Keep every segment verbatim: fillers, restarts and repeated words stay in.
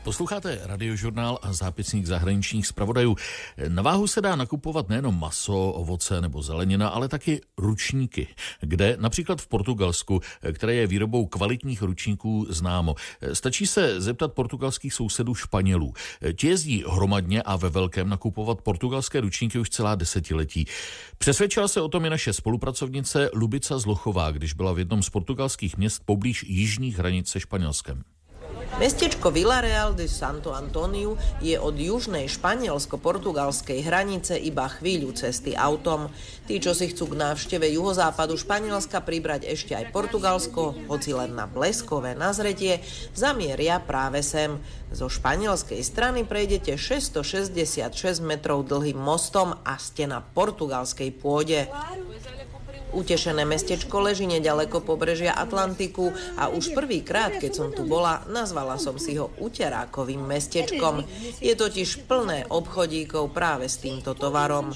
Posloucháte Radiožurnál a zápisník zahraničních zpravodajů. Na váhu se dá nakupovat nejenom maso, ovoce nebo zelenina, ale taky ručníky, kde například v Portugalsku, které je výrobou kvalitních ručníků známo. Stačí se zeptat portugalských sousedů Španělů. Ti jezdí hromadně a ve velkém nakupovat portugalské ručníky už celá desetiletí. Přesvědčila se o tom i naše spolupracovnice Lubica Zlochová, když byla v jednom z portugalských měst poblíž jižních hranic se Španělskem. Mestečko Vilareal de Santo Antoniu je od južnej španielsko-portugalskej hranice iba chvíľu cesty autom. Tí, čo si chcú k návšteve juhozápadu Španielska pribrať ešte aj Portugalsko, hoci len na bleskové nazretie, zamieria práve sem. Zo španielskej strany prejdete šesťstošesťdesiatšesť metrov dlhým mostom a ste na portugalskej pôde. Utešené mestečko leží neďaleko pobrežia Atlantiku a už prvýkrát, keď som tu bola, nazvala som si ho uterákovým mestečkom. Je totiž plné obchodíkov práve s týmto tovarom.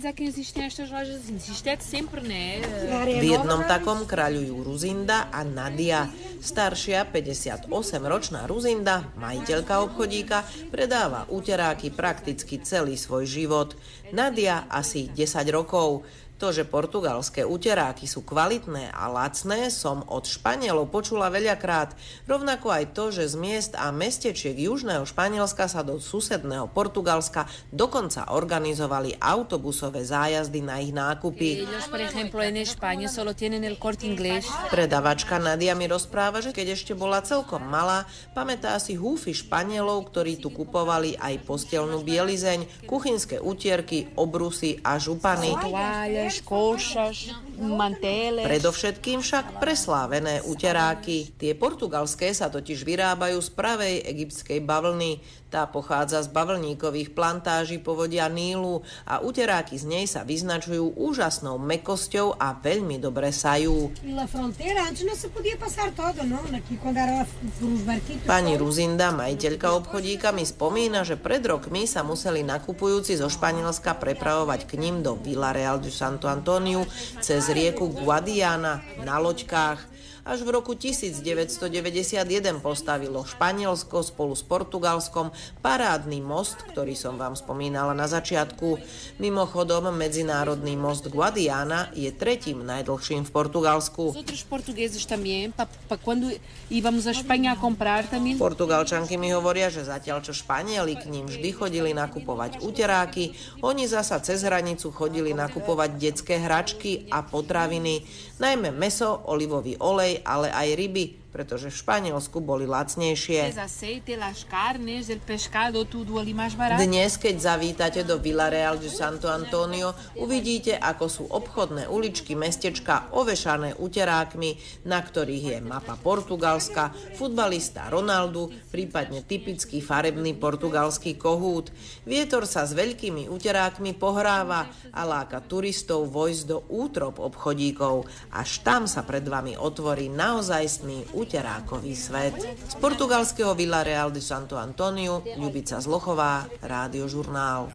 V jednom takom kráľujú Ruzinda a Nadia. Staršia päťdesiatosemročná Ruzinda, majiteľka obchodíka, predáva uteráky prakticky celý svoj život. Nadia asi desať rokov. To, že portugalské uteráky sú kvalitné a lacné, som od Španielov počula veľakrát. Rovnako aj to, že z miest a mestečiek južného Španielska sa do susedného Portugalska dokonca organizovali autobusové zájazdy na ich nákupy. Predavačka Nadia mi rozpráva, že keď ešte bola celkom malá, pamätá si húfy Španielov, ktorí tu kupovali aj posteľnú bielizeň, kuchynské utierky, obrusy a župany. Predovšetkým však preslávené uteráky. Tie portugalské sa totiž vyrábajú z pravej egyptskej bavlny. Tá pochádza z bavlníkových plantáží povodia Nílu a uteráky z nej sa vyznačujú úžasnou mäkkosťou a veľmi dobre sajú. Pani Ruzinda, majiteľka obchodíka, mi spomína, že pred rokmi sa museli nakupujúci zo Španielska prepravovať k ním do Vilareal de Santo Antoniu cez rieku Guadiana na loďkách. Až v roku devätnásťstodeväťdesiatjeden postavilo Španielsko spolu s Portugalskom parádny most, ktorý som vám spomínala na začiatku. Mimochodom, medzinárodný most Guadiana je tretím najdlhším v Portugalsku. Portugalčanky mi hovoria, že zatiaľ čo Španieli k ním vždy chodili nakupovať uteráky, oni zasa cez hranicu chodili nakupovať detské hračky a potraviny, najmä mäso, olivový olej, ale aj ryby, pretože v Španielsku boli lacnejšie. Dnes, keď zavítate do Vilareal de Santo Antonio, uvidíte, ako sú obchodné uličky mestečka ovešané uterákmi, na ktorých je mapa Portugalska, futbalista Ronaldo, prípadne typický farebný portugalský kohút. Vietor sa s veľkými uterákmi pohráva a láka turistov vojsť do útrop obchodíkov. Až tam sa pred vami otvorí naozajstný uterákový svet. Z portugalského Vilareal de Santo Antoniu Lubica Zlochová, Radiožurnál.